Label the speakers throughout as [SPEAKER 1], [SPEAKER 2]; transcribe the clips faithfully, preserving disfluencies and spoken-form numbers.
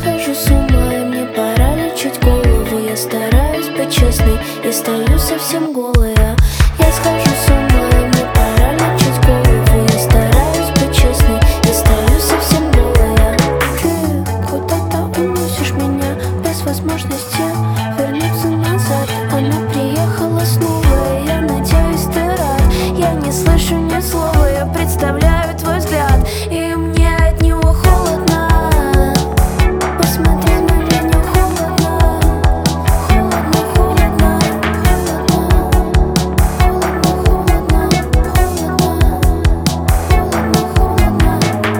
[SPEAKER 1] схожу с ума, и мне пора лечить голову. Я стараюсь быть честной и стою совсем голая. Я схожу с ума, и мне пора лечить голову. Я стараюсь быть честной и стою совсем голая. Ты куда-то уносишь меня без возможности вернуться назад. Она приехала снова, и я надеюсь, ты рад. Я не слышу ни слова, я представляю твой взгляд, и мне от него холодно. Посмотри на меня, холодно, холодно, холодно, холодно, холодно, холодно,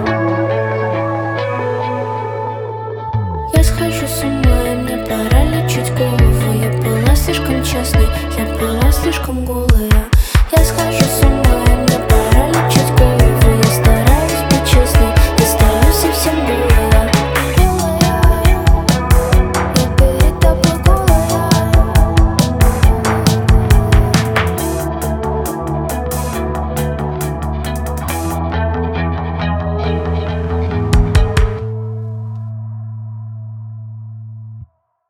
[SPEAKER 1] холодно. Я схожу с ума, и мне пора лечить голову. Я была слишком честной, я была слишком голой.